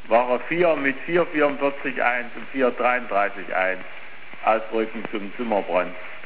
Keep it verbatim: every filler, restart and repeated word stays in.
war er vier mit vier vierundvierzig eins und vier dreiunddreißig eins ausrücken zum Zimmerbrand.